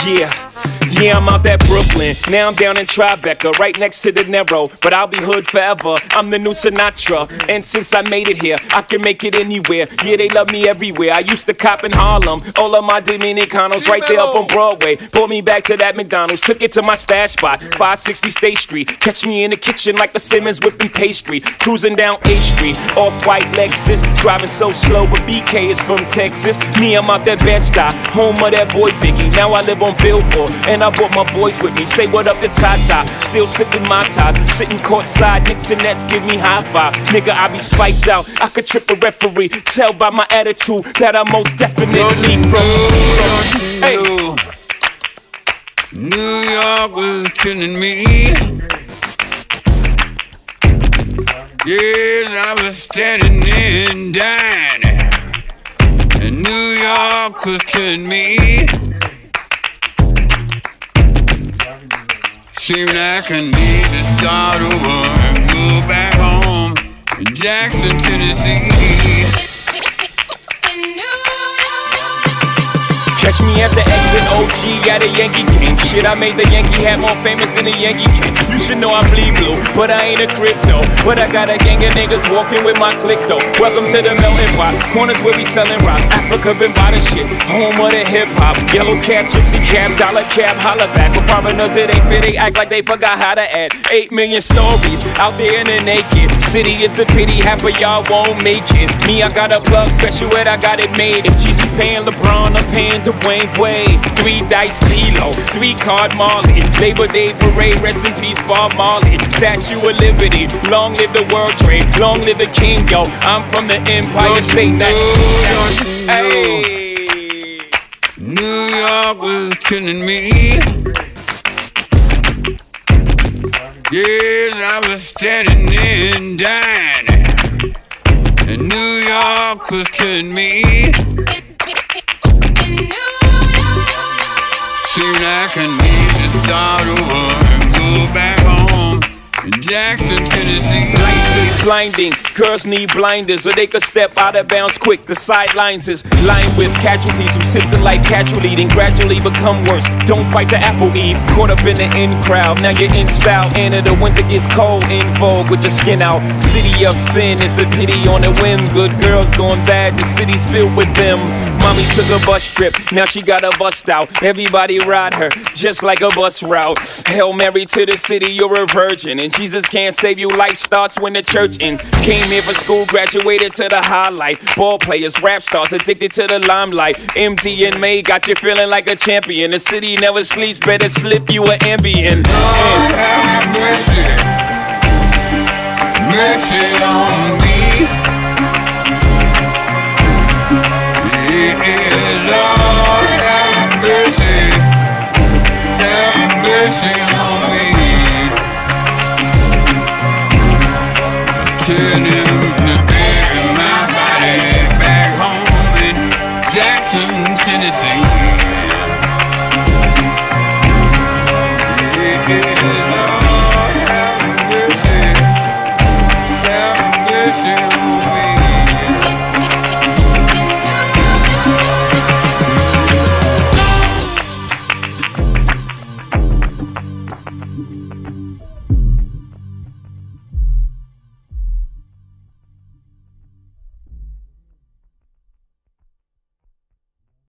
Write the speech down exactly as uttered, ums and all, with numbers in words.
Yeah. Yeah, I'm out that Brooklyn. Now I'm down in Tribeca, right next to the Narrow. But I'll be hood forever. I'm the new Sinatra. And since I made it here, I can make it anywhere. Yeah, they love me everywhere. I used to cop in Harlem. All of my Dominicanos right there up on Broadway. Brought me back to that McDonald's. Took it to my stash spot, five sixty State Street. Catch me in the kitchen like the Simmons whipping pastry. Cruising down A Street, off-white Lexus. Driving so slow, but B K is from Texas. Me, I'm out that Bed-Stuy, home of that boy Biggie. Now I live on Billboard. And I brought my boys with me. Say what up to Tata. Still sipping my ties. Sitting courtside. Knicks and Nets give me high five. Nigga, I be spiked out. I could trip a referee. Tell by my attitude that I'm most definitely from. Hey. New York was killing me. Yes, I was standing and dining. And New York was killing me. Seemed like I need to start over and go back home in Jackson, Tennessee. Catch me at the exit O G at a Yankee game. Shit, I made the Yankee hat more famous than the Yankee king. You should know I bleed blue, but I ain't a crypto. But I got a gang of niggas walking with my click though. Welcome to the melting pot, corners where we selling rock. Africa been by the shit, home of the hip hop. Yellow cap, gypsy cap, dollar cap, holla back. For foreigners it ain't fit, they act like they forgot how to add. Eight million stories out there in the naked city. It's a pity half of y'all won't make it. Me, I got a plug, special ed, I got it made. If Jesus paying LeBron, I'm paying to Wayne Way. Three dice CeeLo, three card Marley. Labor Day parade, rest in peace Bob Marley. Statue of Liberty, long live the World Trade, long live the King, yo. I'm from the Empire State. That, that, hey. New York was killing me. Yes, I was standing and dining. And New York was killing me. Seems like I need to start over and go back home in Jackson, Tennessee. Lights is blinding, girls need blinders, or they could step out of bounds quick. The sidelines is lined with casualties who sip the life casually, then gradually become worse. Don't bite the apple, Eve. Caught up in the in crowd, now you're in style. And the winter gets cold, in vogue with your skin out. City of sin, it's a pity on a whim. Good girls going bad, the city's filled with them. Mommy took a bus trip, now she got a bust out. Everybody ride her, just like a bus route. Hail Mary to the city, you're a virgin. And Jesus can't save you, life starts when the church in. Came here for school, graduated to the highlight. Ball players, rap stars, addicted to the limelight. M D and May got you feeling like a champion. The city never sleeps, better slip you an Ambien. Lord have mercy, mercy on me. Yeah, Lord have mercy, have mercy on me. Tell him to bury my body back home in Jackson, Tennessee. Yeah.